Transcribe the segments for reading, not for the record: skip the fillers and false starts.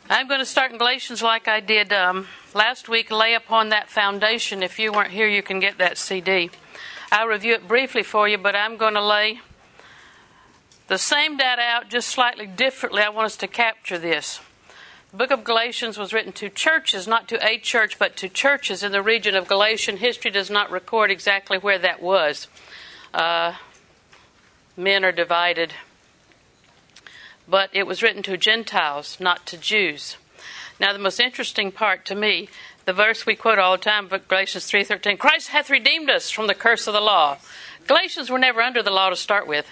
I'm going to start in Galatians like I did last week, Lay Upon That Foundation. If you weren't here, you can get that CD. I'll review it briefly for you, but I'm going to lay the same data out just slightly differently. I want us to capture this. The book of Galatians was written to churches, not to a church, but to churches in the region of Galatia. History does not record exactly where that was. Men are divided. But it was written to Gentiles, not to Jews. Now, the most interesting part to me, the verse we quote all the time, Galatians 3:13, Christ hath redeemed us from the curse of the law. Galatians were never under the law to start with.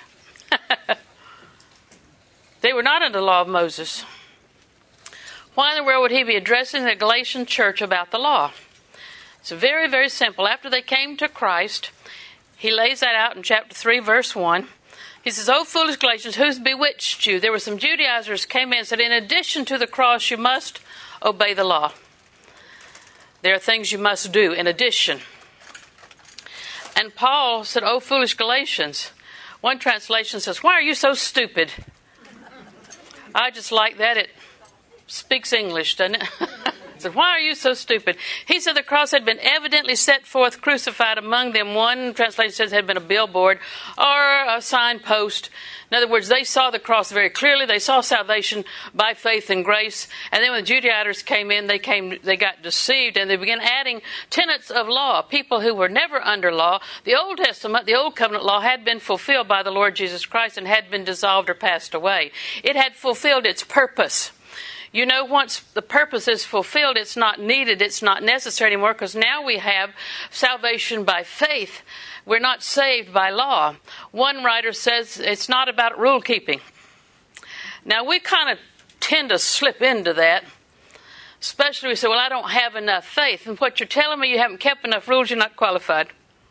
They were not under the law of Moses. Why in the world would he be addressing the Galatian church about the law? It's very, very simple. After they came to Christ, he lays that out in chapter 3, verse 1. He says, "O foolish Galatians, who's bewitched you?" There were some Judaizers came in and said, in addition to the cross, you must obey the law. There are things you must do in addition. And Paul said, "O foolish Galatians." One translation says, "Why are you so stupid?" I just like that. It speaks English, doesn't it? Said, "Why are you so stupid?" He said the cross had been evidently set forth, crucified among them. One translation says it had been a billboard or a signpost. In other words, they saw the cross very clearly. They saw salvation by faith and grace. And then when the Judaizers came in, they got deceived, and they began adding tenets of law. People who were never under law. The Old Testament, the Old Covenant law, had been fulfilled by the Lord Jesus Christ and had been dissolved or passed away. It had fulfilled its purpose. You know, once the purpose is fulfilled, it's not needed, it's not necessary anymore, because now we have salvation by faith. We're not saved by law. One writer says it's not about rule keeping. Now, we kind of tend to slip into that, especially we say, well, I don't have enough faith. And what you're telling me, you haven't kept enough rules, you're not qualified.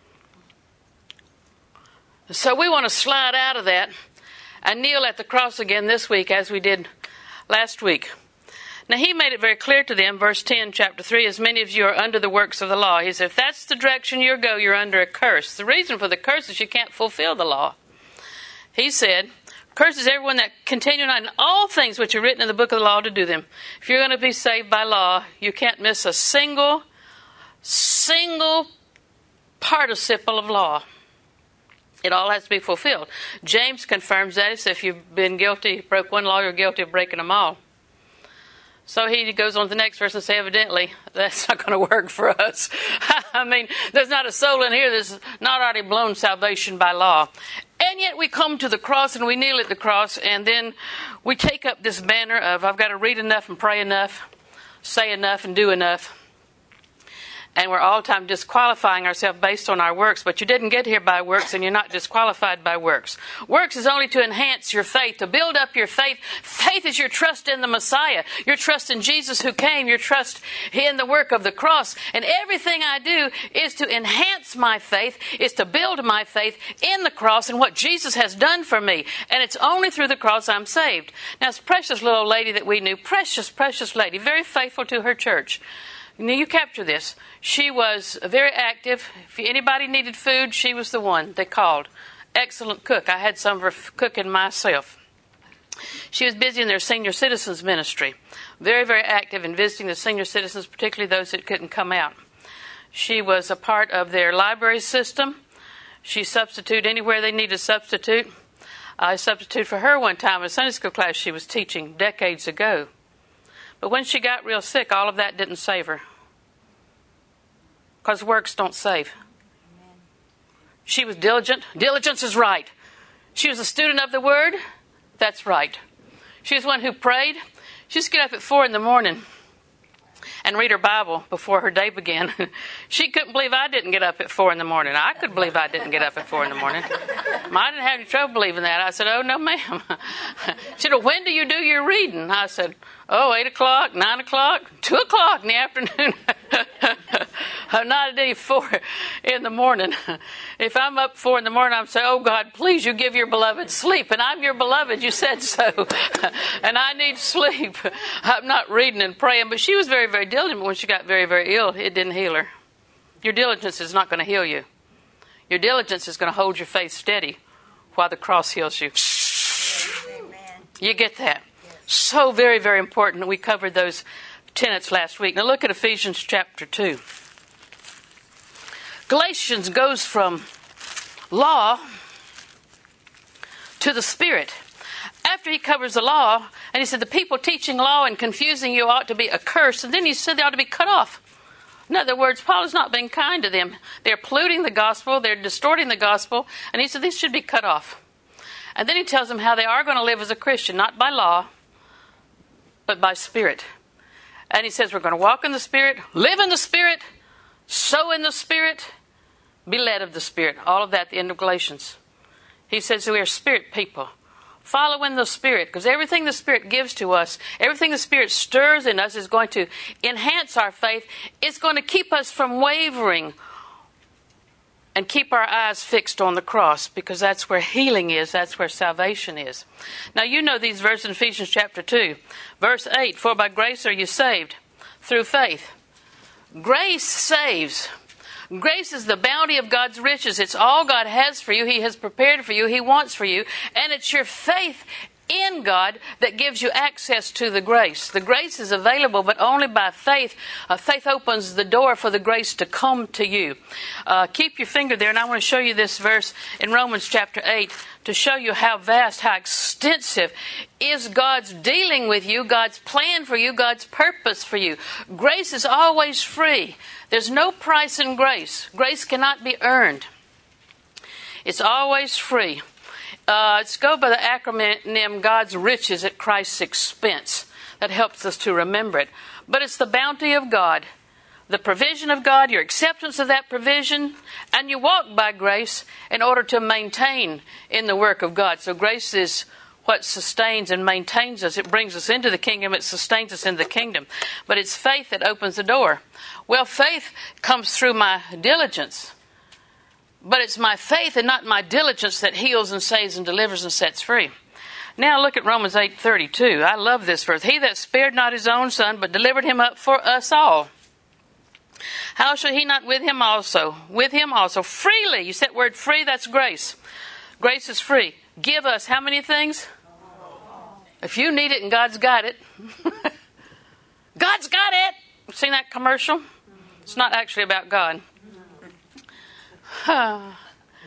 So we want to slide out of that and kneel at the cross again this week as we did last week. Now, he made it very clear to them, verse 10, chapter 3, as many of you are under the works of the law. He said, if that's the direction you go, you're under a curse. The reason for the curse is you can't fulfill the law. He said, curses everyone that continue not in all things which are written in the book of the law to do them. If you're going to be saved by law, you can't miss a single participle of law. It all has to be fulfilled. James confirms that. He says, if you've been guilty, broke one law, you're guilty of breaking them all. So he goes on to the next verse and says, evidently, that's not going to work for us. I mean, there's not a soul in here that's not already blown salvation by law. And yet we come to the cross and we kneel at the cross, and then we take up this banner of, I've got to read enough and pray enough, say enough and do enough. And we're all the time disqualifying ourselves based on our works. But you didn't get here by works, and you're not disqualified by works. Works is only to enhance your faith, to build up your faith. Faith is your trust in the Messiah, your trust in Jesus who came, your trust in the work of the cross. And everything I do is to enhance my faith, is to build my faith in the cross and what Jesus has done for me. And it's only through the cross I'm saved. Now, this precious little old lady that we knew, precious, precious lady, very faithful to her church. Now, you capture this. She was very active. If anybody needed food, she was the one they called. Excellent cook. I had some of her cooking myself. She was busy in their senior citizens ministry. Very, very active in visiting the senior citizens, particularly those that couldn't come out. She was a part of their library system. She substituted anywhere they needed a substitute. I substituted for her one time in a Sunday school class she was teaching decades ago. But when she got real sick, all of that didn't save her. Because works don't save. Amen. She was diligent. Diligence is right. She was a student of the Word. That's right. She was one who prayed. She used to get up at 4 a.m. and read her Bible before her day began. She couldn't believe I didn't get up at 4 a.m. I could believe I didn't get up at 4 a.m. I didn't have any trouble believing that. I said, oh, no, ma'am. She said, well, when do you do your reading? I said, 8 o'clock, 9 o'clock, 2 o'clock in the afternoon. Not a day 4 a.m. If I'm up 4 a.m, I'm saying, oh, God, please, you give your beloved sleep. And I'm your beloved. You said so. And I need sleep. I'm not reading and praying. But she was very, very diligent. But when she got very, very ill, it didn't heal her. Your diligence is not going to heal you. Your diligence is going to hold your faith steady while the cross heals you. Amen. You get that? Yes. So very, very important. We covered those tenets last week. Now look at Ephesians chapter 2. Galatians goes from law to the Spirit. After he covers the law, and he said the people teaching law and confusing you ought to be accursed, and then he said they ought to be cut off. In other words, Paul is not being kind to them. They're polluting the gospel, they're distorting the gospel, and he said these should be cut off. And then he tells them how they are going to live as a Christian, not by law, but by Spirit. And he says we're going to walk in the Spirit, live in the Spirit, sow in the Spirit, be led of the Spirit. All of that at the end of Galatians. He says we are Spirit people. Follow in the Spirit, because everything the Spirit gives to us, everything the Spirit stirs in us is going to enhance our faith. It's going to keep us from wavering and keep our eyes fixed on the cross, because that's where healing is, that's where salvation is. Now you know these verses in Ephesians chapter 2. Verse 8, for by grace are you saved through faith. Grace saves. Grace is the bounty of God's riches. It's all God has for you. He has prepared for you. He wants for you. And it's your faith in God that gives you access to the grace. The grace is available, but only by faith. Faith opens the door for the grace to come to you. Keep your finger there, and I want to show you this verse in Romans chapter 8 to show you how vast, how extensive is God's dealing with you, God's plan for you, God's purpose for you. Grace is always free. There's no price in grace. Grace cannot be earned. It's always free. Let's go by the acronym God's riches at Christ's expense. That helps us to remember it. But it's the bounty of God, the provision of God, your acceptance of that provision, and you walk by grace in order to maintain in the work of God. So grace is what sustains and maintains us. It brings us into the kingdom. It sustains us in the kingdom. But it's faith that opens the door. Well, faith comes through my diligence. But it's my faith and not my diligence that heals and saves and delivers and sets free. Now look at Romans 8:32. I love this verse. He that spared not his own son, but delivered him up for us all. How shall he not with him also? With him also. Freely. You said word free, that's grace. Grace is free. Give us how many things? If you need it and God's got it. God's got it. Seen that commercial? It's not actually about God. Then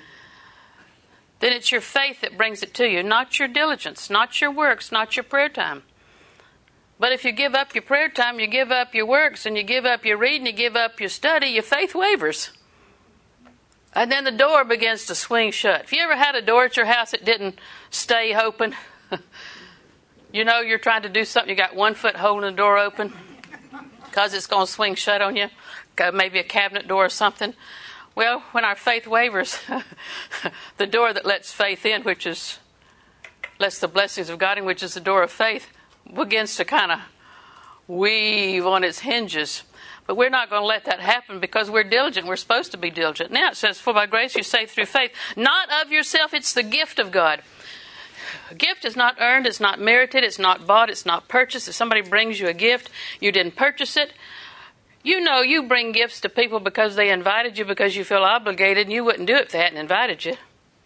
it's your faith that brings it to you, not your diligence, not your works, not your prayer time. But if you give up your prayer time, you give up your works, and you give up your reading, you give up your study, your faith wavers. And then the door begins to swing shut. If you ever had a door at your house that didn't stay open, you know you're trying to do something, you got 1 foot holding the door open because it's going to swing shut on you, maybe a cabinet door or something. Well, when our faith wavers, the door that lets faith in, which is, lets the blessings of God in, which is the door of faith, begins to kind of weave on its hinges. But we're not going to let that happen because we're diligent. We're supposed to be diligent. Now it says, for by grace you're saved through faith, not of yourself, it's the gift of God. A gift is not earned, it's not merited, it's not bought, it's not purchased. If somebody brings you a gift, you didn't purchase it. You know you bring gifts to people because they invited you, because you feel obligated, and you wouldn't do it if they hadn't invited you.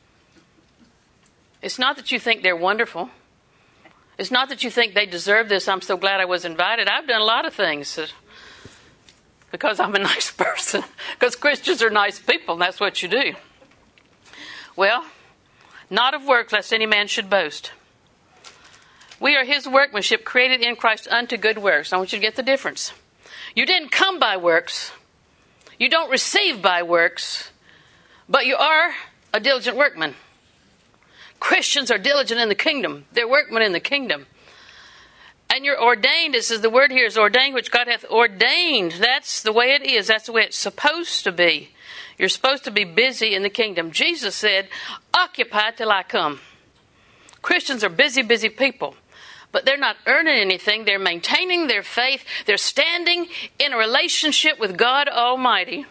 It's not that you think they're wonderful. It's not that you think they deserve this. I'm so glad I was invited. I've done a lot of things because I'm a nice person. Because Christians are nice people, and that's what you do. Well, not of works, lest any man should boast. We are his workmanship, created in Christ unto good works. I want you to get the difference. You didn't come by works. You don't receive by works. But you are a diligent workman. Christians are diligent in the kingdom. They're workmen in the kingdom. And you're ordained. This is the word here is ordained, which God hath ordained. That's the way it is. That's the way it's supposed to be. You're supposed to be busy in the kingdom. Jesus said, occupy till I come. Christians are busy, busy people. But they're not earning anything. They're maintaining their faith. They're standing in a relationship with God Almighty.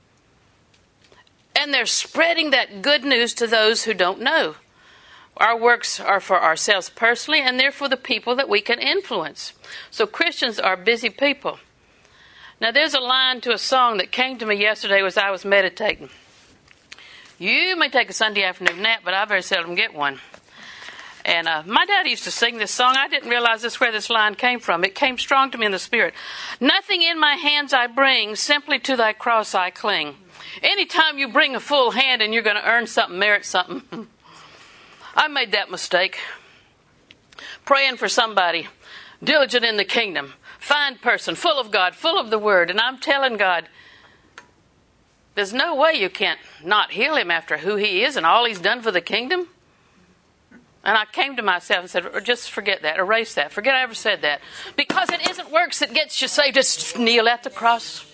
And they're spreading that good news to those who don't know. Our works are for ourselves personally, and they're for the people that we can influence. So Christians are busy people. Now there's a line to a song that came to me yesterday as I was meditating. You may take a Sunday afternoon nap, but I very seldom get one. And my dad used to sing this song. I didn't realize this where this line came from. It came strong to me in the spirit. Nothing in my hands I bring, simply to thy cross I cling. Anytime you bring a full hand and you're going to earn something, merit something. I made that mistake. Praying for somebody, diligent in the kingdom, fine person, full of God, full of the Word. And I'm telling God, there's no way you can't not heal him after who he is and all he's done for the kingdom. And I came to myself and said, just forget that, erase that, forget I ever said that. Because it isn't works that gets you saved, just kneel at the cross.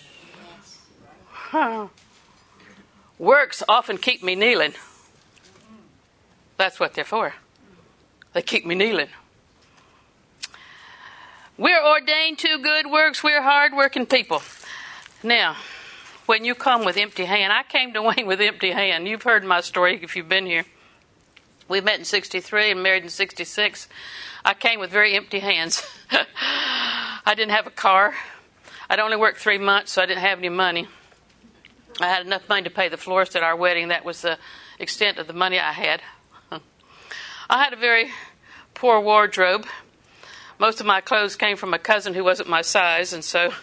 Works often keep me kneeling. That's what they're for. They keep me kneeling. We're ordained to good works. We're hard-working people. Now, when you come with empty hand, I came to Wayne with empty hand. You've heard my story if you've been here. We met in 63 and married in 66. I came with very empty hands. I didn't have a car. I'd only worked 3 months, so I didn't have any money. I had enough money to pay the florist at our wedding. That was the extent of the money I had. I had a very poor wardrobe. Most of my clothes came from a cousin who wasn't my size, and so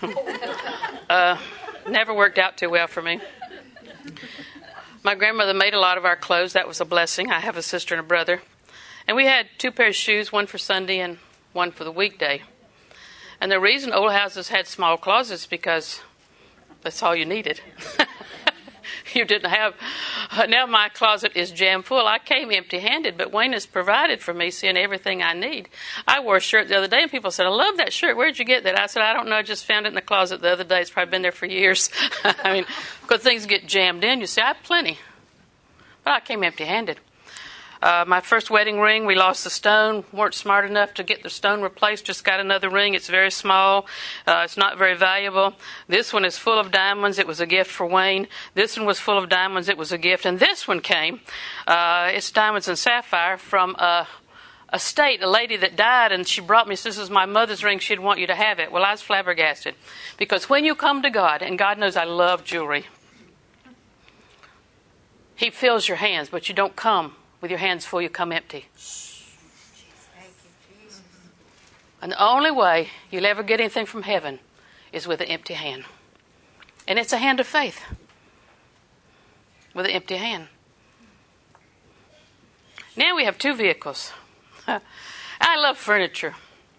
never worked out too well for me. My grandmother made a lot of our clothes. That was a blessing. I have a sister and a brother. And we had 2 pairs of shoes, one for Sunday and one for the weekday. And the reason old houses had small closets because that's all you needed. You didn't have... Now my closet is jam full. I came empty-handed, but Wayne has provided for me, seeing everything I need. I wore a shirt the other day, and people said, I love that shirt. Where'd you get that? I said, I don't know. I just found it in the closet the other day. It's probably been there for years. I mean, because things get jammed in. You see, I have plenty. But I came empty-handed. My first wedding ring, we lost the stone. Weren't smart enough to get the stone replaced. Just got another ring. It's very small. It's not very valuable. This one is full of diamonds. It was a gift for Wayne. This one was full of diamonds. It was a gift. And this one came. It's diamonds and sapphire from a lady that died, and she brought me, this is my mother's ring. She'd want you to have it. Well, I was flabbergasted. Because when you come to God, and God knows I love jewelry, He fills your hands, but you don't come with your hands full, you come empty. And the only way you'll ever get anything from heaven is with an empty hand. And it's a hand of faith. With an empty hand. Now we have 2 vehicles. I love furniture.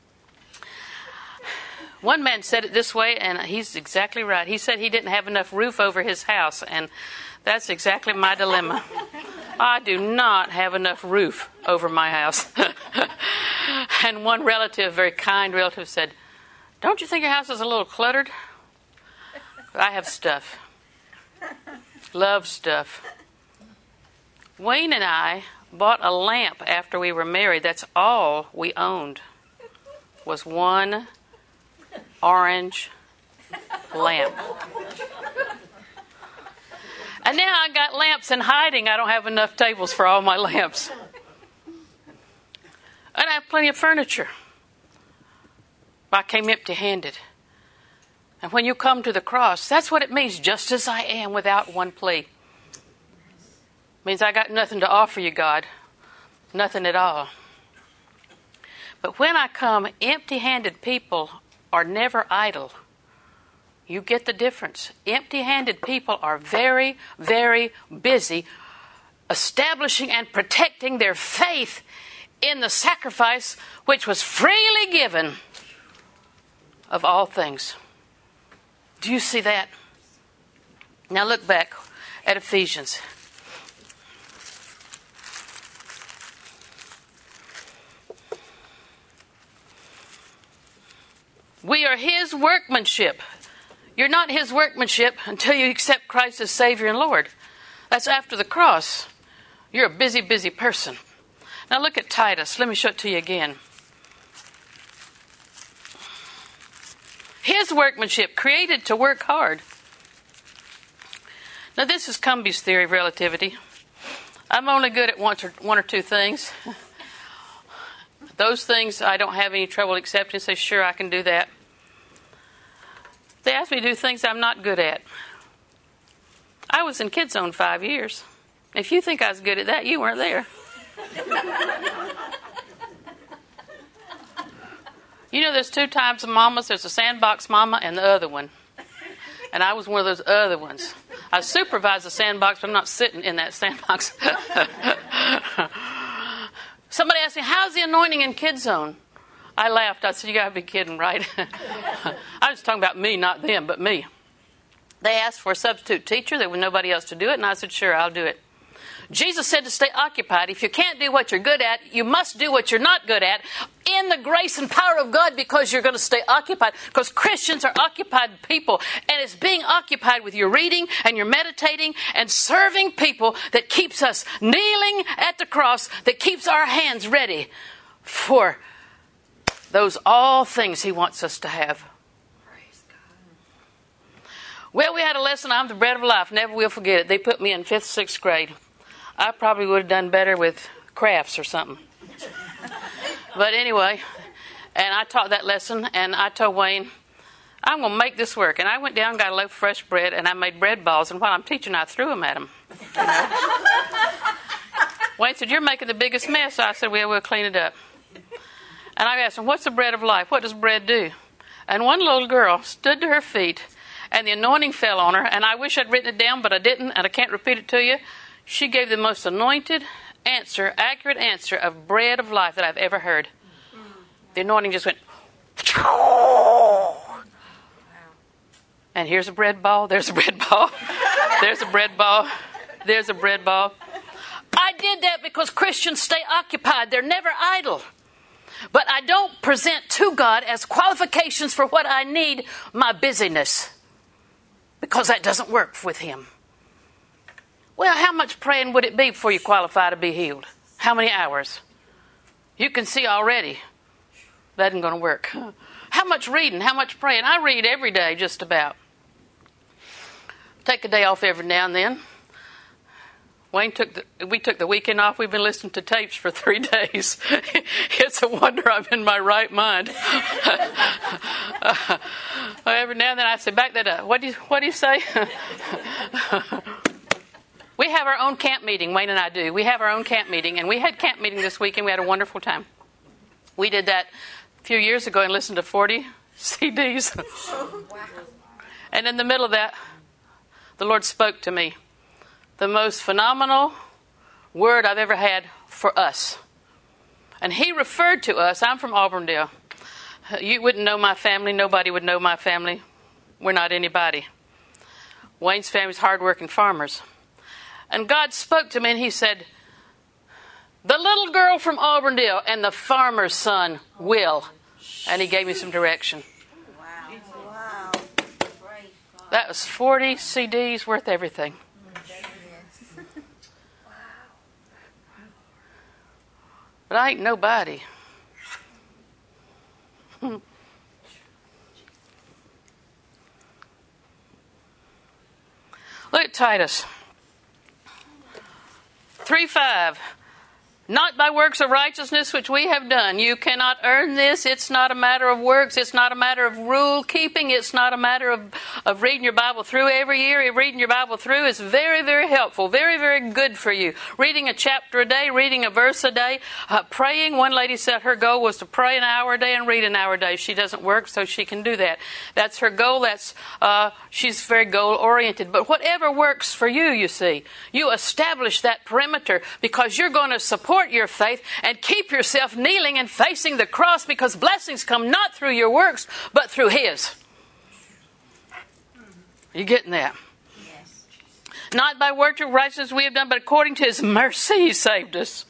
One man said it this way, and he's exactly right. He said he didn't have enough roof over his house, and that's exactly my dilemma. I do not have enough roof over my house. And one relative, very kind relative, said, don't you think your house is a little cluttered? I have stuff. Love stuff. Wayne and I bought a lamp after we were married. That's all we owned, was one orange lamp. And now I got lamps in hiding. I don't have enough tables for all my lamps. And I have plenty of furniture. I came empty-handed. And when you come to the cross, that's what it means, just as I am, without one plea. It means I got nothing to offer you, God. Nothing at all. But when I come, empty-handed people are never idle. You get the difference. Empty-handed people are very, very busy establishing and protecting their faith in the sacrifice which was freely given of all things. Do you see that? Now look back at Ephesians. We are His workmanship. You're not His workmanship until you accept Christ as Savior and Lord. That's after the cross. You're a busy, busy person. Now look at Titus. Let me show it to you again. His workmanship, created to work hard. Now this is Cumby's theory of relativity. I'm only good at one or 2 things. Those things I don't have any trouble accepting. Say, sure, I can do that. They ask me to do things I'm not good at. I was in Kids Zone 5 years. If you think I was good at that, you weren't there. You know, there's two types of mamas. There's a sandbox mama and the other one. And I was one of those other ones. I supervise the sandbox, but I'm not sitting in that sandbox. Somebody asked me, how's the anointing in Kids Zone? I laughed. I said, you got to be kidding, right? I was talking about me, not them, but me. They asked for a substitute teacher. There was nobody else to do it. And I said, sure, I'll do it. Jesus said to stay occupied. If you can't do what you're good at, you must do what you're not good at in the grace and power of God, because you're going to stay occupied. Because Christians are occupied people. And it's being occupied with your reading and your meditating and serving people that keeps us kneeling at the cross, that keeps our hands ready for those all things He wants us to have. Praise God. Well, we had a lesson, I'm the bread of life. Never will forget it. They put me in 5th, 6th grade. I probably would have done better with crafts or something. But anyway, and I taught that lesson, and I told Wayne, I'm going to make this work. And I went down, got a loaf of fresh bread, and I made bread balls. And while I'm teaching, I threw them at him. You know? Wayne said, you're making the biggest mess. I said, well, we'll clean it up. And I asked him, what's the bread of life? What does bread do? And one little girl stood to her feet, and the anointing fell on her. And I wish I'd written it down, but I didn't, and I can't repeat it to you. She gave the most anointed answer, accurate answer of bread of life that I've ever heard. The anointing just went. And here's a bread ball. There's a bread ball. There's a bread ball. There's a bread ball. I did that because Christians stay occupied. They're never idle. But I don't present to God as qualifications for what I need my busyness, because that doesn't work with Him. Well, how much praying would it be before you qualify to be healed? How many hours? You can see already that isn't going to work. How much reading? How much praying? I read every day, just about. Take a day off every now and then. We took the weekend off. We've been listening to tapes for 3 days. It's a wonder I'm in my right mind. Every now and then I say, back that up. What do you say? We have our own camp meeting, Wayne and I do. We have our own camp meeting, and we had camp meeting this weekend. We had a wonderful time. We did that a few years ago and listened to 40 CDs. Wow. And in the middle of that, the Lord spoke to me. The most phenomenal word I've ever had for us. And He referred to us. I'm from Auburndale. You wouldn't know my family. Nobody would know my family. We're not anybody. Wayne's family's hardworking farmers. And God spoke to me and He said, the little girl from Auburndale and the farmer's son will. And He gave me some direction. Wow. That was 40 CDs worth everything. But I ain't nobody. Look at Titus 3:5. Not by works of righteousness which we have done. You cannot earn this. It's not a matter of works. It's not a matter of rule keeping. It's not a matter of reading your Bible through every year. Reading your Bible through is very, very helpful. Very, very good for you. Reading a chapter a day. Reading a verse a day. Praying. One lady said her goal was to pray an hour a day and read an hour a day. She doesn't work, so she can do that. That's her goal. She's very goal oriented. But whatever works for you, you see. You establish that perimeter because you're going to support your faith and keep yourself kneeling and facing the cross, because blessings come not through your works but through His. You getting that? Yes. Not by works of righteousness we have done, but according to His mercy He saved us.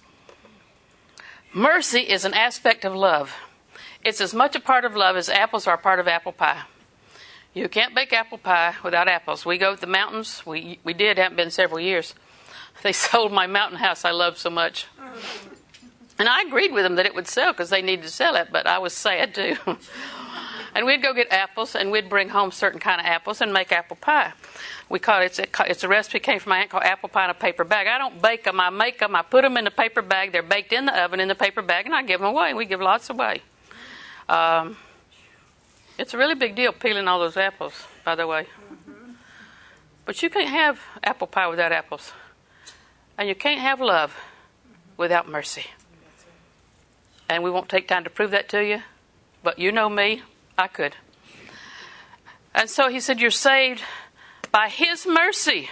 Mercy is an aspect of love. It's as much a part of love as apples are a part of apple pie. You can't bake apple pie without apples. We go to the mountains. We haven't been several years. They sold my mountain house I love so much. And I agreed with them that it would sell because they needed to sell it, but I was sad too. And we'd go get apples, and we'd bring home certain kind of apples and make apple pie. We call it, it's a recipe came from my aunt called apple pie in a paper bag. I don't bake them, I make them, I put them in the paper bag. They're baked in the oven in the paper bag, and I give them away. And we give lots away. It's a really big deal peeling all those apples, by the way. But you can't have apple pie without apples. And you can't have love without mercy. And we won't take time to prove that to you, But you know me, I could. And so he said, you're saved by his mercy,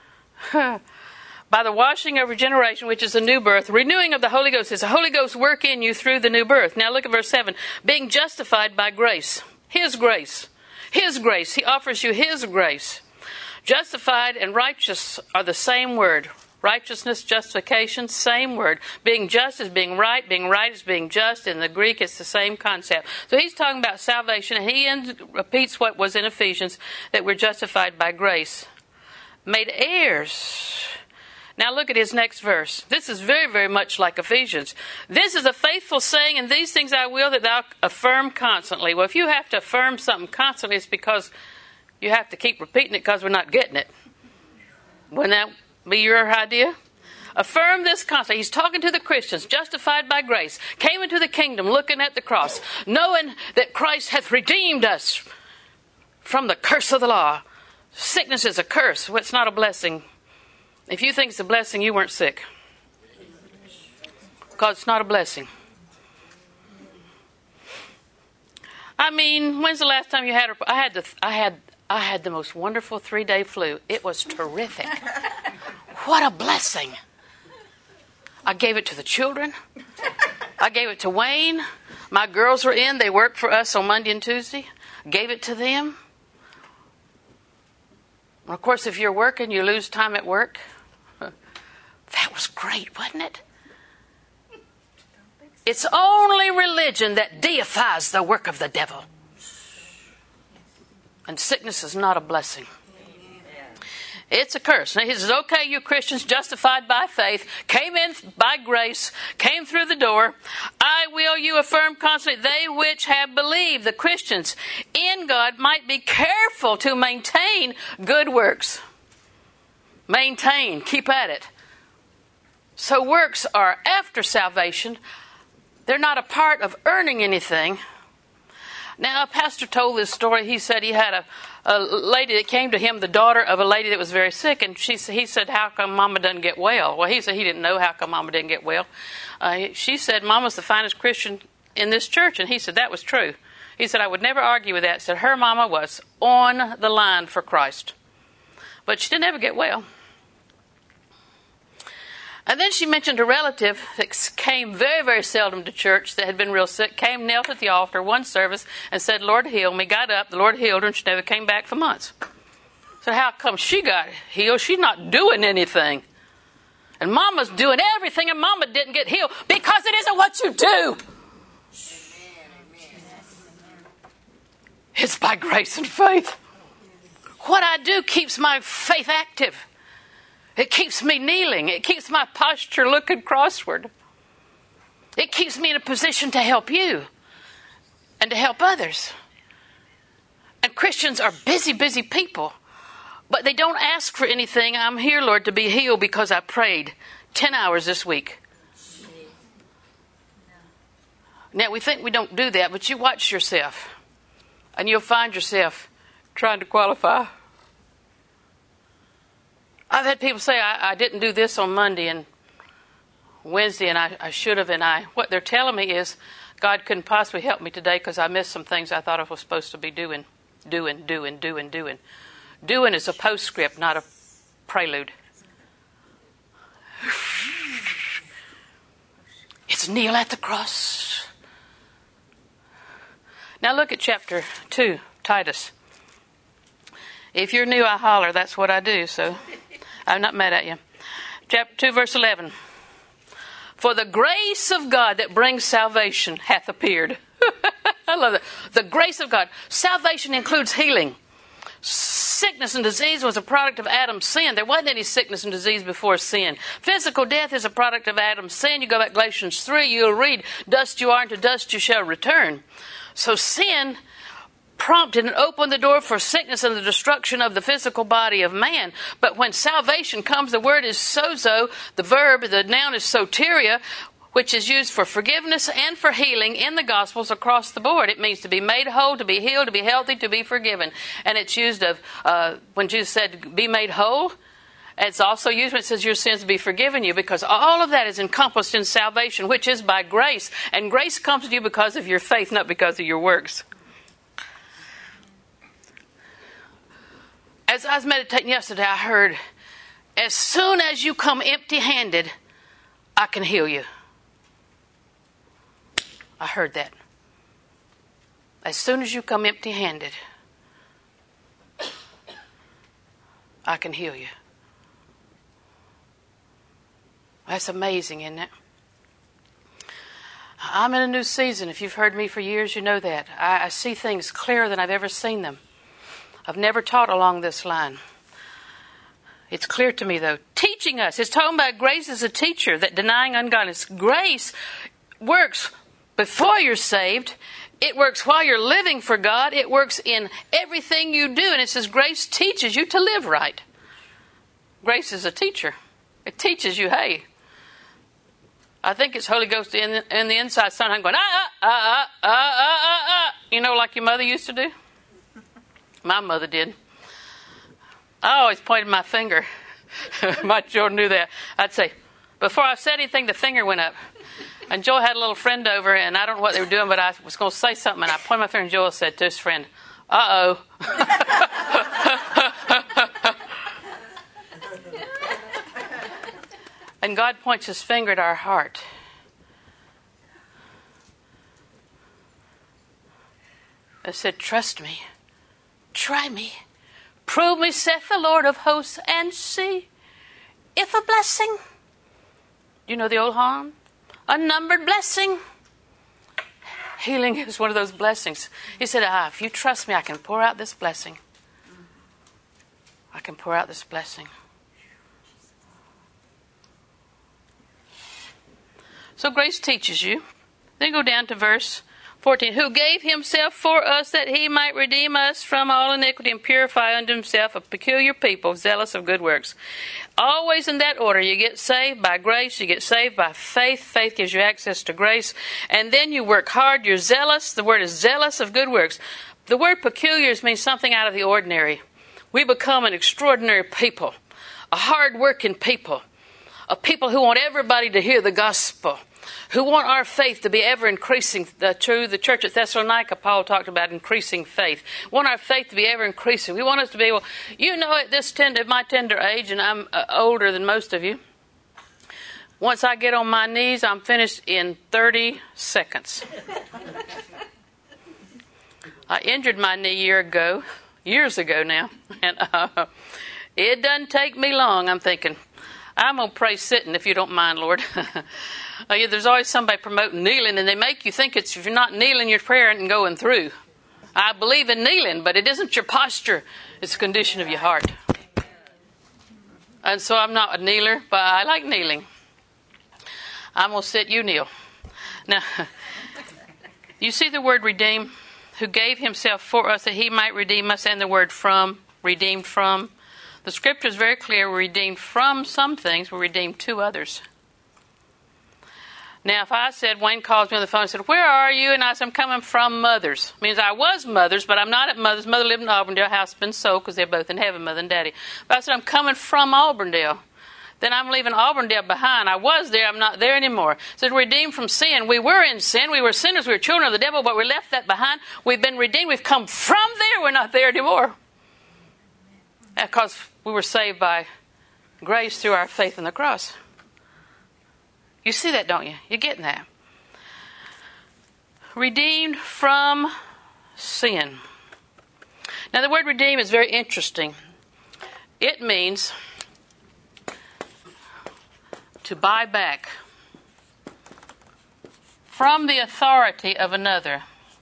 by the washing of regeneration, which is the new birth, renewing of the Holy Ghost. It's the Holy Ghost work in you through the new birth. Now look at verse 7. Being justified by grace. His grace. His grace. He offers you his grace. Justified and righteous are the same word. Righteousness, justification, same word. Being just is being right is being just. In the Greek, it's the same concept. So he's talking about salvation, and he repeats what was in Ephesians, that we're justified by grace. Made heirs. Now look at his next verse. This is very, very much like Ephesians. This is a faithful saying, and these things I will that thou affirm constantly. Well, if you have to affirm something constantly, it's because you have to keep repeating it because we're not getting it. Wouldn't that be your idea? Affirm this constantly. He's talking to the Christians, justified by grace, came into the kingdom looking at the cross, knowing that Christ hath redeemed us from the curse of the law. Sickness is a curse. Well, it's not a blessing. If you think it's a blessing, you weren't sick. Because it's not a blessing. I mean, when's the last time you had I had the most wonderful 3-day flu. It was terrific. What a blessing. I gave it to the children. I gave it to Wayne. My girls were in. They worked for us on Monday and Tuesday. Gave it to them. Of course, if you're working, you lose time at work. That was great, wasn't it? It's only religion that deifies the work of the devil. And sickness is not a blessing. It's a curse. Now he says, okay, you Christians justified by faith, came in by grace, came through the door. I will you affirm constantly, they which have believed, the Christians, in God might be careful to maintain good works. Maintain, keep at it. So works are after salvation. They're not a part of earning anything. Now, a pastor told this story. He said he had a lady that came to him, the daughter of a lady that was very sick, and he said, how come Mama doesn't get well? Well, he said he didn't know how come Mama didn't get well. She said, Mama's the finest Christian in this church, and he said that was true. He said, I would never argue with that. He said her Mama was on the line for Christ. But she didn't ever get well. And then she mentioned a relative that came very, very seldom to church, that had been real sick, came, knelt at the altar, one service, and said, Lord, heal me. Got up, the Lord healed her, and she never came back for months. So how come she got healed? She's not doing anything. And Mama's doing everything, and Mama didn't get healed because it isn't what you do. It's by grace and faith. What I do keeps my faith active. It keeps me kneeling. It keeps my posture looking crossward. It keeps me in a position to help you and to help others. And Christians are busy, busy people. But they don't ask for anything. I'm here, Lord, to be healed because I prayed 10 hours this week. Now, we think we don't do that, but you watch yourself. And you'll find yourself trying to qualify. I've had people say, I didn't do this on Monday and Wednesday, and I should have, and what they're telling me is, God couldn't possibly help me today because I missed some things I thought I was supposed to be doing. Doing is a postscript, not a prelude. It's kneel at the cross. Now look at chapter 2, Titus. If you're new, I holler. That's what I do, so I'm not mad at you. Chapter 2, verse 11. For the grace of God that brings salvation hath appeared. I love that. The grace of God. Salvation includes healing. Sickness and disease was a product of Adam's sin. There wasn't any sickness and disease before sin. Physical death is a product of Adam's sin. You go back to Galatians 3, you'll read, dust you are and to dust you shall return. So sin prompted and opened the door for sickness and the destruction of the physical body of man. But when salvation comes, the word is sozo, the verb, the noun is soteria, which is used for forgiveness and for healing in the Gospels across the board. It means to be made whole, to be healed, to be healthy, to be forgiven. And it's used of, when Jesus said, be made whole, It's also used when it says your sins be forgiven you, because all of that is encompassed in salvation, which is by grace. And grace comes to you because of your faith, not because of your works. As I was meditating yesterday, I heard, as soon as you come empty-handed, I can heal you. I heard that. As soon as you come empty-handed, I can heal you. That's amazing, isn't it? I'm in a new season. If you've heard me for years, you know that. I see things clearer than I've ever seen them. I've never taught along this line. It's clear to me, though. Teaching us. It's talking about grace as a teacher, that denying ungodliness. Grace works before you're saved. It works while you're living for God. It works in everything you do. And it says grace teaches you to live right. Grace is a teacher. It teaches you, hey. I think it's Holy Ghost in the inside. Sometimes going, you know, like your mother used to do. My mother did. I always pointed my finger. My children knew that. I'd say, before I said anything, the finger went up. And Joel had a little friend over, and I don't know what they were doing, but I was going to say something, and I pointed my finger, and Joel said to his friend, uh-oh. And God points his finger at our heart. I said, trust me. Try me. Prove me, saith the Lord of hosts, and see if a blessing. Do you know the old hymn? A numbered blessing. Healing is one of those blessings. He said, if you trust me, I can pour out this blessing. I can pour out this blessing. So grace teaches you. Then go down to verse 14. Who gave himself for us that he might redeem us from all iniquity and purify unto himself a peculiar people, zealous of good works. Always in that order. You get saved by grace. You get saved by faith. Faith gives you access to grace. And then you work hard. You're zealous. The word is zealous of good works. The word peculiar means something out of the ordinary. We become an extraordinary people. A hard-working people. A people who want everybody to hear the gospel, who want our faith to be ever increasing. The church at Thessalonica, Paul talked about increasing faith. We want our faith to be ever increasing. We want us to be able, you know, at my tender age, and I'm older than most of you, once I get on my knees, I'm finished in 30 seconds. I injured my knee years ago now, and it doesn't take me long. I'm thinking, I'm going to pray sitting if you don't mind, Lord. There's always somebody promoting kneeling, and they make you think if you're not kneeling, your prayer isn't going through. I believe in kneeling, but it isn't your posture. It's the condition of your heart. And so I'm not a kneeler, but I like kneeling. I'm going to sit, you kneel. Now, you see the word redeem? Who gave himself for us that he might redeem us, and the word from, redeemed from. The scripture is very clear. We're redeemed from some things. We're redeemed to others. Now, if I said, Wayne calls me on the phone and said, where are you? And I said, I'm coming from Mother's. It means I was Mother's, but I'm not at Mother's. Mother lived in Auburndale. House has been sold because they're both in heaven, Mother and Daddy. But I said, I'm coming from Auburndale. Then I'm leaving Auburndale behind. I was there. I'm not there anymore. It said, redeemed from sin. We were in sin. We were sinners. We were children of the devil, but we left that behind. We've been redeemed. We've come from there. We're not there anymore. Because we were saved by grace through our faith in the cross. You see that, don't you? You're getting that. Redeemed from sin. Now, the word redeem is very interesting. It means to buy back from the authority of another.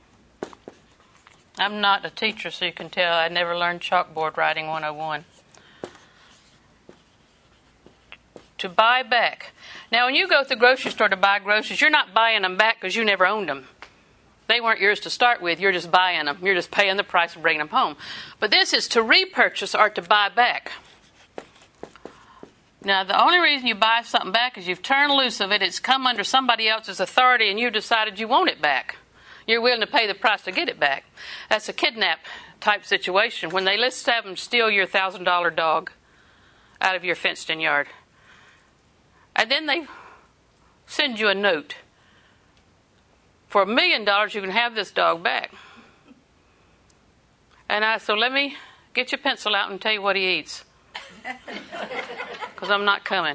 I'm not a teacher, so you can tell I never learned chalkboard writing 101. To buy back. Now, when you go to the grocery store to buy groceries, you're not buying them back because you never owned them. They weren't yours to start with. You're just buying them. You're just paying the price and bringing them home. But this is to repurchase or to buy back. Now, the only reason you buy something back is you've turned loose of it. It's come under somebody else's authority, and you decided you want it back. You're willing to pay the price to get it back. That's a kidnap type situation. When let's have them steal your $1,000 dog, out of your fenced-in yard. And then they send you a note. For $1 million, you can have this dog back. And I said, let me get your pencil out and tell you what he eats. Because I'm not coming.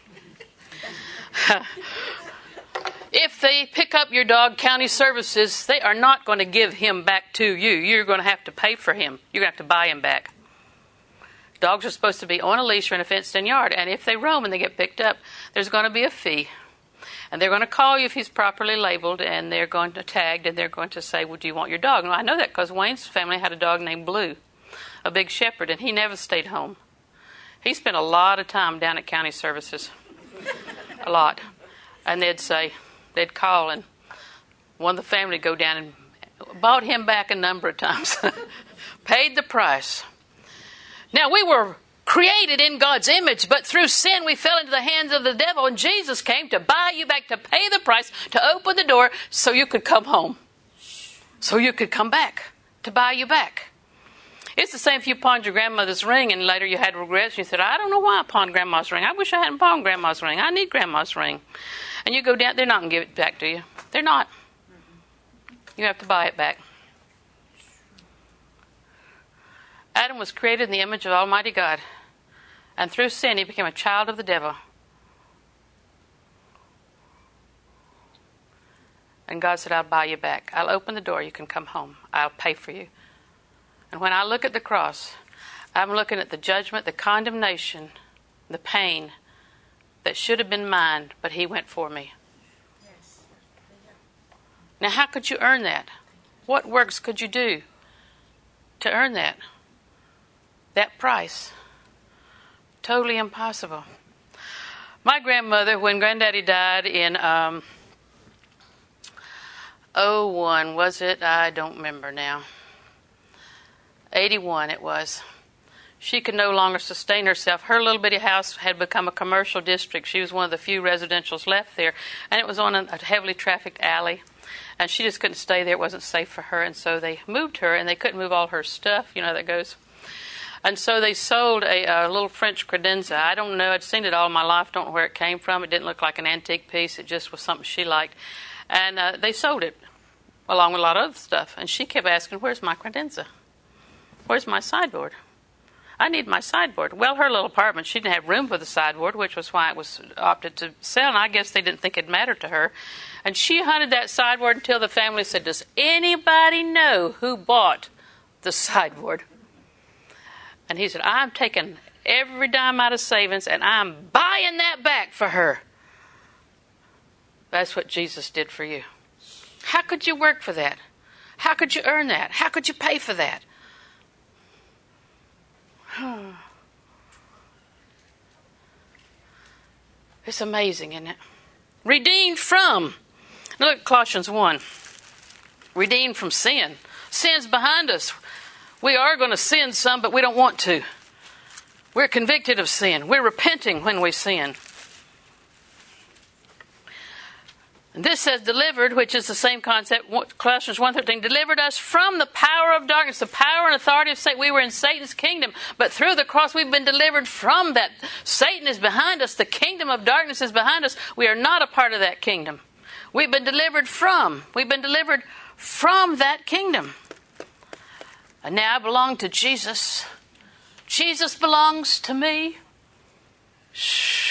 If they pick up your dog, county services, they are not going to give him back to you. You're going to have to pay for him. You're going to have to buy him back. Dogs are supposed to be on a leash or in a fenced-in yard. And if they roam and they get picked up, there's going to be a fee. And they're going to call you if he's properly labeled, and they're going to tagged, and they're going to say, well, do you want your dog? And I know that because Wayne's family had a dog named Blue, a big shepherd, and he never stayed home. He spent a lot of time down at county services. A lot. And they'd call, and one of the family would go down and bought him back a number of times. Paid the price. Now, we were created in God's image, but through sin we fell into the hands of the devil, and Jesus came to buy you back, to pay the price, to open the door so you could come home. So you could come back, to buy you back. It's the same if you pawned your grandmother's ring and later you had regrets. And you said, I don't know why I pawned grandma's ring. I wish I hadn't pawned grandma's ring. I need grandma's ring. And you go down, they're not going to give it back to you. They're not. You have to buy it back. Adam was created in the image of Almighty God. And through sin, he became a child of the devil. And God said, I'll buy you back. I'll open the door. You can come home. I'll pay for you. And when I look at the cross, I'm looking at the judgment, the condemnation, the pain that should have been mine, but he went for me. Now, how could you earn that? What works could you do to earn that? That price. Totally impossible. My grandmother, when Granddaddy died in 01, was it? I don't remember now. 81 it was. She could no longer sustain herself. Her little bitty house had become a commercial district. She was one of the few residentials left there. And it was on a heavily trafficked alley. And she just couldn't stay there. It wasn't safe for her. And so they moved her, and they couldn't move all her stuff. You know how that goes. And so they sold a little French credenza. I don't know. I'd seen it all my life. Don't know where it came from. It didn't look like an antique piece. It just was something she liked. And they sold it along with a lot of other stuff. And she kept asking, where's my credenza? Where's my sideboard? I need my sideboard. Well, her little apartment, she didn't have room for the sideboard, which was why it was opted to sell. And I guess they didn't think it mattered to her. And she hunted that sideboard until the family said, does anybody know who bought the sideboard? And he said, I'm taking every dime out of savings and I'm buying that back for her. That's what Jesus did for you. How could you work for that? How could you earn that? How could you pay for that? It's amazing, isn't it? Redeemed from. Look at Colossians 1. Redeemed from sin. Sin's behind us. We are going to sin some, but we don't want to. We're convicted of sin. We're repenting when we sin. And this says delivered, which is the same concept. Colossians 1:13, delivered us from the power of darkness, the power and authority of Satan. We were in Satan's kingdom, but through the cross we've been delivered from that. Satan is behind us. The kingdom of darkness is behind us. We are not a part of that kingdom. We've been delivered from that kingdom. And now I belong to Jesus. Jesus belongs to me. Shh.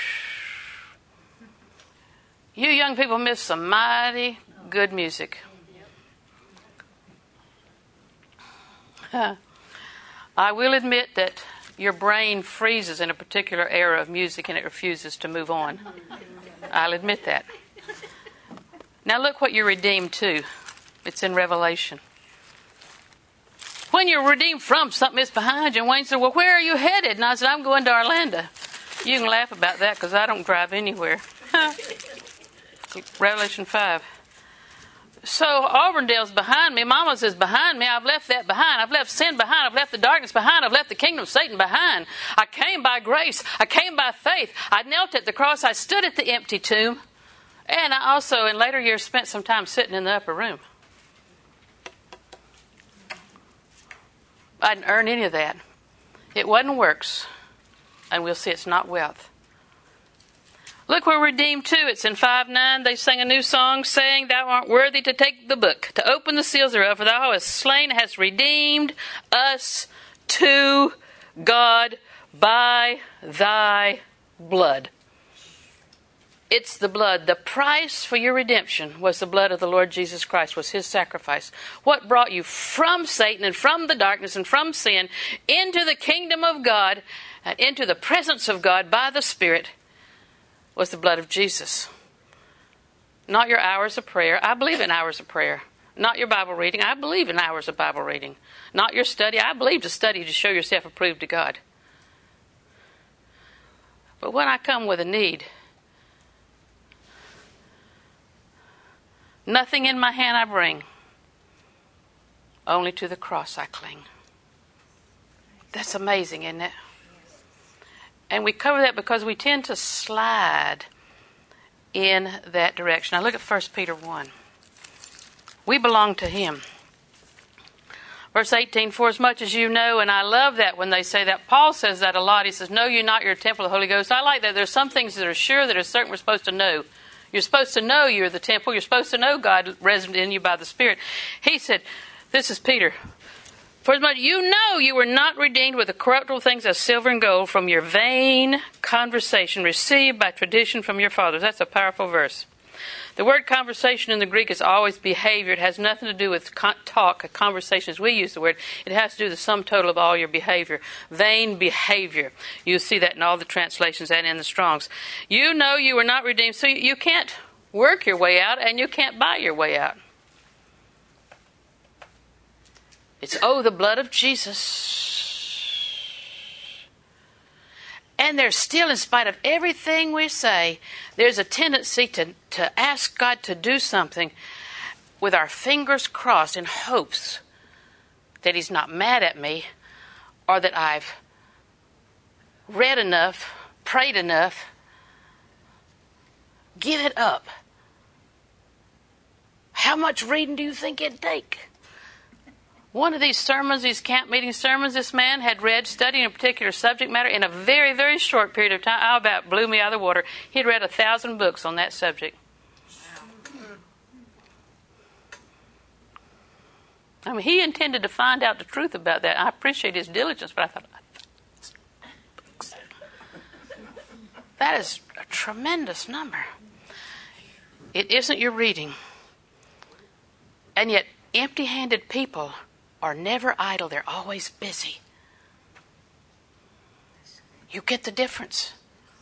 You young people miss some mighty good music. I will admit that your brain freezes in a particular era of music and it refuses to move on. I'll admit that. Now look what you're redeemed to. It's in Revelation. When you're redeemed from, something is behind you. And Wayne said, well, where are you headed? And I said, I'm going to Orlando. You can laugh about that because I don't drive anywhere. Revelation 5. So Auburndale's behind me. Mama's is behind me. I've left that behind. I've left sin behind. I've left the darkness behind. I've left the kingdom of Satan behind. I came by grace. I came by faith. I knelt at the cross. I stood at the empty tomb. And I also, in later years, spent some time sitting in the upper room. I didn't earn any of that. It wasn't works. And we'll see it's not wealth. Look, we're redeemed too. It's in 5:9. They sang a new song saying, "Thou art worthy to take the book, to open the seals thereof, for thou hast slain, hast redeemed us to God by thy blood." It's the blood. The price for your redemption was the blood of the Lord Jesus Christ, was his sacrifice. What brought you from Satan and from the darkness and from sin into the kingdom of God and into the presence of God by the Spirit was the blood of Jesus. Not your hours of prayer. I believe in hours of prayer. Not your Bible reading. I believe in hours of Bible reading. Not your study. I believe to study to show yourself approved to God. But when I come with a need, nothing in my hand I bring, only to the cross I cling. That's amazing, isn't it? And we cover that because we tend to slide in that direction. Now look at 1 Peter 1. We belong to him. Verse 18, "For as much as you know," and I love that when they say that. Paul says that a lot. He says, "Know you not, you're a temple of the Holy Ghost." I like that. There's some things that are sure, that are certain we're supposed to know. You're supposed to know you're the temple. You're supposed to know God resident in you by the Spirit. He said, this is Peter, "For as much you know you were not redeemed with the corruptible things as silver and gold from your vain conversation received by tradition from your fathers." That's a powerful verse. The word conversation in the Greek is always behavior. It has nothing to do with talk, conversation as we use the word. It has to do with the sum total of all your behavior. Vain behavior. You see that in all the translations and in the Strongs. You know you were not redeemed, so you can't work your way out and you can't buy your way out. It's, the blood of Jesus. And there's still, in spite of everything we say, there's a tendency to ask God to do something with our fingers crossed in hopes that he's not mad at me or that I've read enough, prayed enough. Give it up. How much reading do you think it'd take? One of these sermons, these camp meeting sermons, this man had read, studying a particular subject matter in a very, very short period of time. I about blew me out of the water. He'd read 1,000 books on that subject. I mean, he intended to find out the truth about that. I appreciate his diligence, but I thought, that is a tremendous number. It isn't your reading. And yet, empty-handed people are never idle. They're always busy. You get the difference.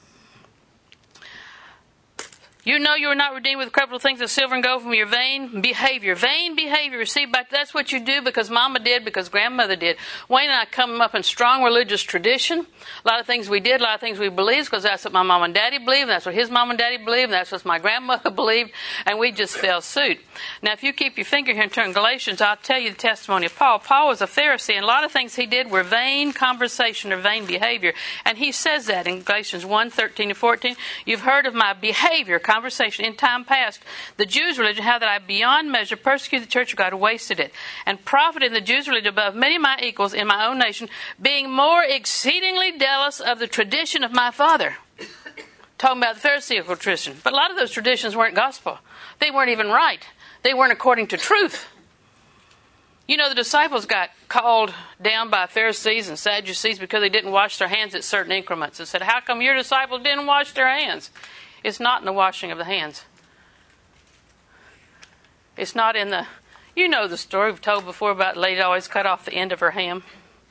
You know you are not redeemed with corruptible things of silver and gold from your vain behavior. Vain behavior received by, that's what you do because Mama did, because Grandmother did. Wayne and I come up in strong religious tradition. A lot of things we did, a lot of things we believed, because that's what my mom and daddy believed, and that's what his mom and daddy believed, and that's what my grandmother believed, and we just fell suit. Now, if you keep your finger here and turn Galatians, I'll tell you the testimony of Paul. Paul was a Pharisee, and a lot of things he did were vain conversation or vain behavior. And he says that in Galatians 1:13-14. You've heard of my behavior, conversation in time past. The Jews' religion, how that I beyond measure persecuted the church of God, wasted it, and profited in the Jews' religion above many of my equals in my own nation, being more exceedingly jealous of the tradition of my father. Talking about the Pharisaical tradition. But a lot of those traditions weren't gospel. They weren't even right. They weren't according to truth. You know, the disciples got called down by Pharisees and Sadducees because they didn't wash their hands at certain increments, and said, how come your disciples didn't wash their hands? It's not in the washing of the hands. It's not in the... You know the story we've told before about the lady always cut off the end of her ham.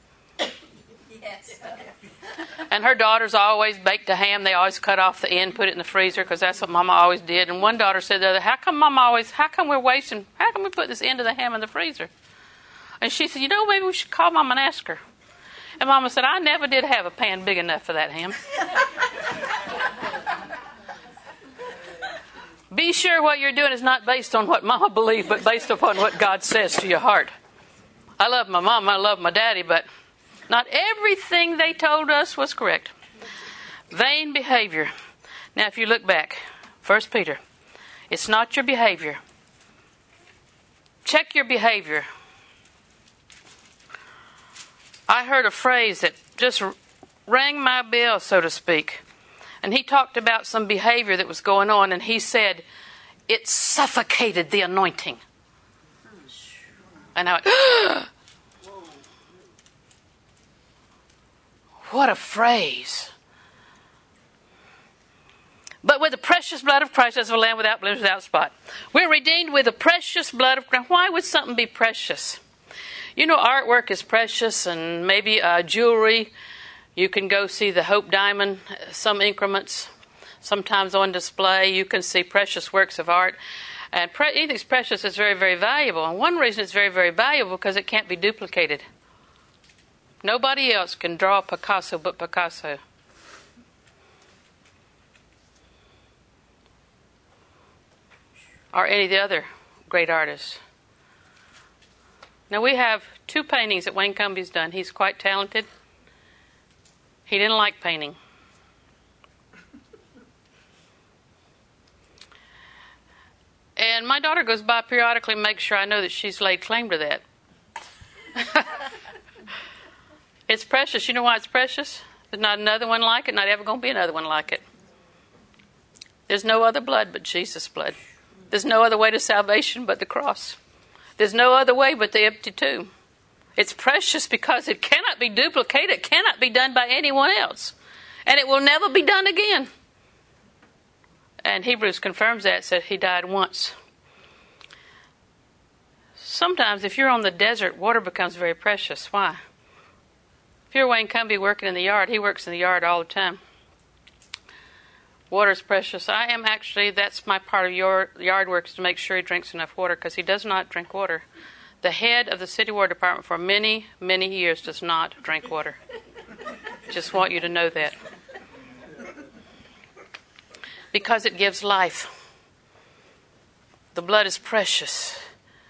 Yes. And her daughters always baked a ham. They always cut off the end, put it in the freezer, because that's what Mama always did. And one daughter said to the other, how come we're wasting, how come we put this end of the ham in the freezer? And she said, maybe we should call Mama and ask her. And Mama said, I never did have a pan big enough for that ham. Be sure what you're doing is not based on what Mama believed, but based upon what God says to your heart. I love my mom, I love my daddy, but not everything they told us was correct. Vain behavior. Now, if you look back, 1 Peter, it's not your behavior. Check your behavior. I heard a phrase that just rang my bell, so to speak. And he talked about some behavior that was going on, and he said, it suffocated the anointing. And I went, what a phrase. But with the precious blood of Christ as a lamb without blemish, without spot. We're redeemed with the precious blood of Christ. Why would something be precious? You know, artwork is precious, and maybe jewelry. You can go see the Hope Diamond, some increments, sometimes on display. You can see precious works of art. And anything's precious is very, very valuable. And one reason it's very, very valuable because it can't be duplicated. Nobody else can draw Picasso but Picasso. Or any of the other great artists. Now we have 2 paintings that Wayne Cumbie's done. He's quite talented. He didn't like painting. And my daughter goes by periodically and makes sure I know that she's laid claim to that. It's precious. You know why it's precious? There's not another one like it, not ever going to be another one like it. There's no other blood but Jesus' blood. There's no other way to salvation but the cross. There's no other way but the empty tomb. It's precious because it cannot be duplicated. It cannot be done by anyone else. And it will never be done again. And Hebrews confirms that, said he died once. Sometimes if you're on the desert, water becomes very precious. Why? If you're Wayne Cumbie working in the yard, he works in the yard all the time. Water is precious. That's my part of your yard work, is to make sure he drinks enough water, because he does not drink water. The head of the city water department for many, many years does not drink water. Just want you to know that. Because it gives life. The blood is precious.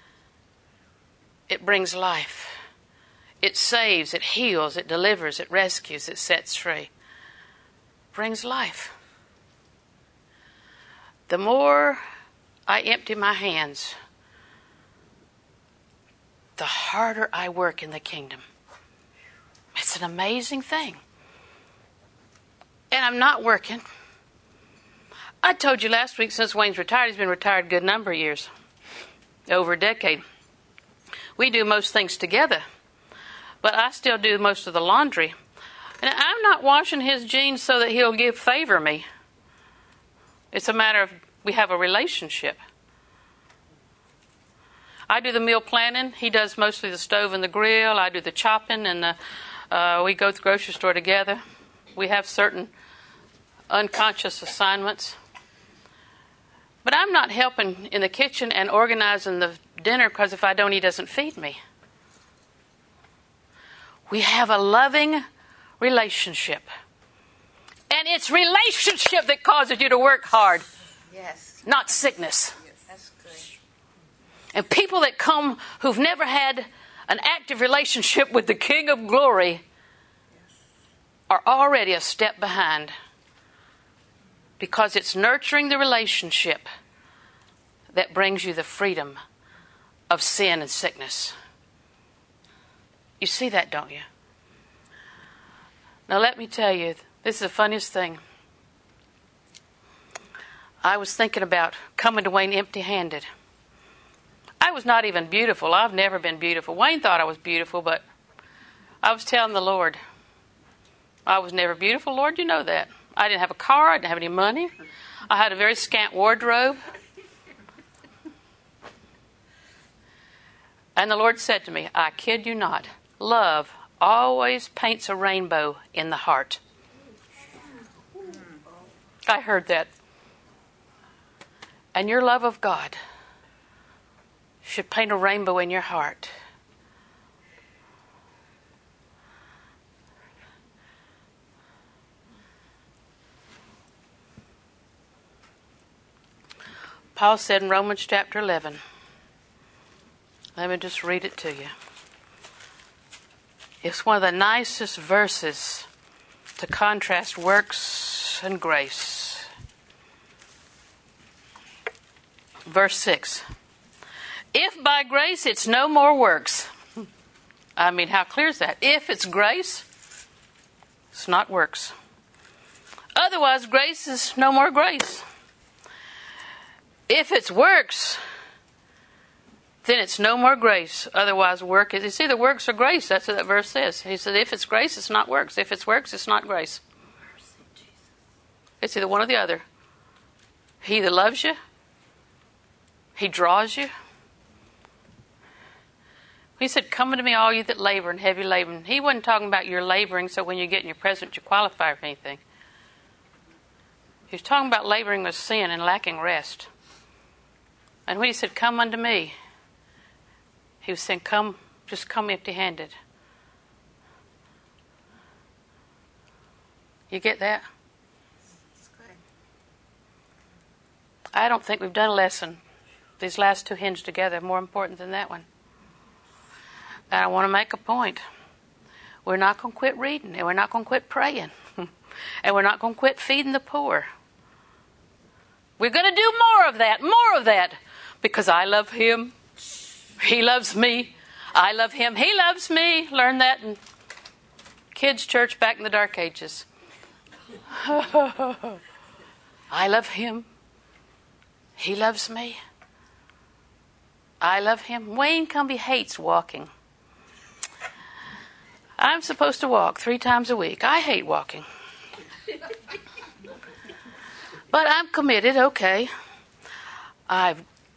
It brings life. It saves, it heals, it delivers, it rescues, it sets free. Brings life. The more I empty my hands, the harder I work in the kingdom. It's an amazing thing. And I'm not working. I told you last week, since Wayne's retired, he's been retired a good number of years. Over a decade. We do most things together. But I still do most of the laundry. And I'm not washing his jeans so that he'll favor me. It's a matter of we have a relationship. I do the meal planning. He does mostly the stove and the grill. I do the chopping, and we go to the grocery store together. We have certain unconscious assignments. But I'm not helping in the kitchen and organizing the dinner, because if I don't, he doesn't feed me. We have a loving relationship. And it's relationship that causes you to work hard. Yes. Not sickness. Yes, that's good. And people that come who've never had an active relationship with the King of Glory are already a step behind. Because it's nurturing the relationship that brings you the freedom of sin and sickness. You see that, don't you? Now let me tell you, this is the funniest thing. I was thinking about coming to Wayne empty-handed. I was not even beautiful. I've never been beautiful. Wayne thought I was beautiful, but I was telling the Lord, I was never beautiful. Lord, you know that. I didn't have a car. I didn't have any money. I had a very scant wardrobe. And the Lord said to me, I kid you not, love always paints a rainbow in the heart. I heard that. And your love of God should paint a rainbow in your heart. Paul said in Romans chapter 11, let me just read it to you. It's one of the nicest verses to contrast works and grace. Verse 6. If by grace it's no more works. I mean, how clear is that? If it's grace, It's not works. Otherwise, grace is no more grace. If it's works, then it's no more grace. Otherwise, work is. It's either works or grace. That's what that verse says. He said, if it's grace, it's not works. If it's works, it's not grace. It's either one or the other. He either loves you, he draws you. He said, come unto me, all you that labor and heavy laden. He wasn't talking about your laboring so when you get in your present you qualify for anything. He was talking about laboring with sin and lacking rest. And when he said, come unto me, he was saying, just come empty-handed. You get that? That's good. I don't think we've done a lesson. These last two hinge together more important than that one. And I want to make a point. We're not going to quit reading, and we're not going to quit praying, and we're not going to quit feeding the poor. We're going to do more of that, because I love him. He loves me. I love him. He loves me. Learned that in kids' church back in the dark ages. I love him. He loves me. I love him. Wayne Cumbie hates walking. I'm supposed to walk 3 times a week. I hate walking. But I'm committed, okay. I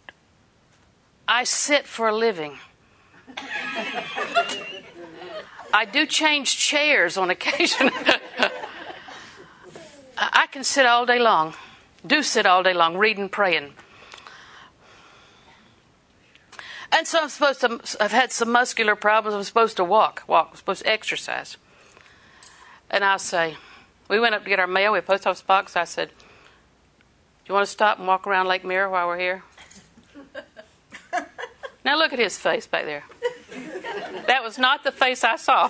sit for a living. I do change chairs on occasion. I can sit all day long. Do sit all day long, reading, praying. And so I've had some muscular problems. I'm supposed to walk. I'm supposed to exercise. And I'll say, we went up to get our mail. We had a post office box. I said, do you want to stop and walk around Lake Mirror while we're here? Now look at his face back there. That was not the face I saw.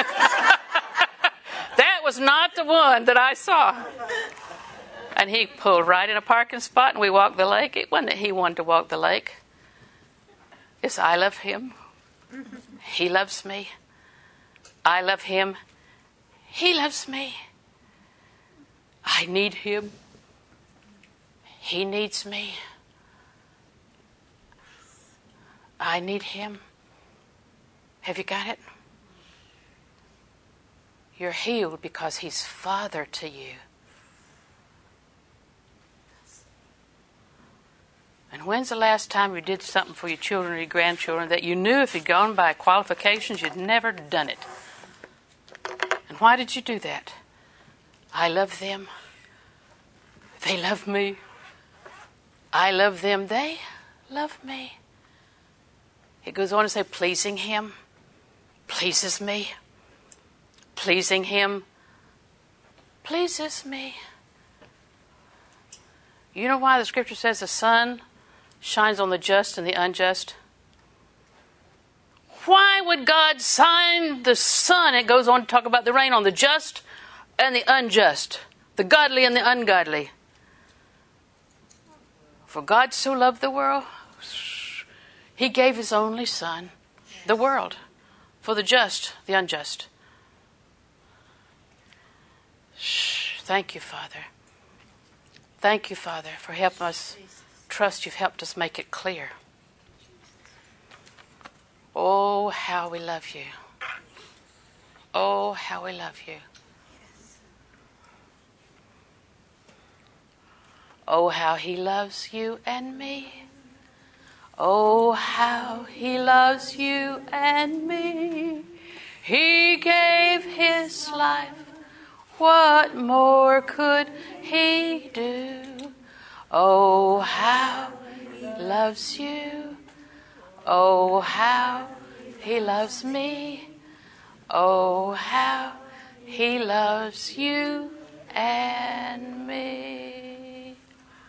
That was not the one that I saw. And he pulled right in a parking spot and we walked the lake. It wasn't that he wanted to walk the lake. It's I love him. He loves me. I love him. He loves me. I need him. He needs me. I need him. Have you got it? You're healed because he's Father to you. And when's the last time you did something for your children or your grandchildren that you knew if you'd gone by qualifications you'd never done it? And why did you do that? I love them. They love me. I love them. They love me. It goes on to say, pleasing him pleases me. Pleasing him pleases me. You know why the scripture says the sun shines on the just and the unjust? Why would God shine the sun? It goes on to talk about the rain on the just and the unjust, the godly and the ungodly. For God so loved the world, he gave his only son, the world, for the just, the unjust. Thank you, Father. Thank you, Father, for helping us trust you've helped us make it clear. Oh, how we love you. Oh, how we love you. Oh, how he loves you and me. Oh, how he loves you and me. He gave his life. What more could he do? Oh, how he loves you. Oh, how he loves me. Oh, how he loves you and me.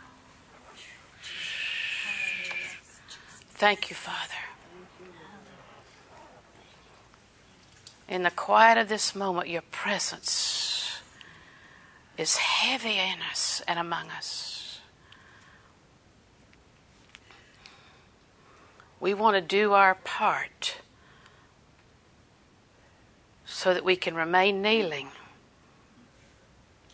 Thank you, Father. In the quiet of this moment, your presence is heavy in us and among us. We want to do our part so that we can remain kneeling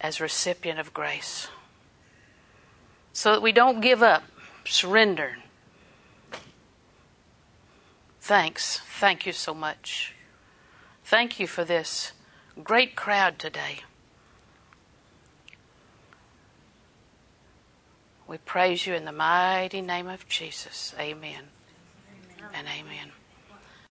as recipient of grace. So that we don't give up, surrender. Thanks. Thank you so much. Thank you for this great crowd today. We praise you in the mighty name of Jesus. Amen and amen.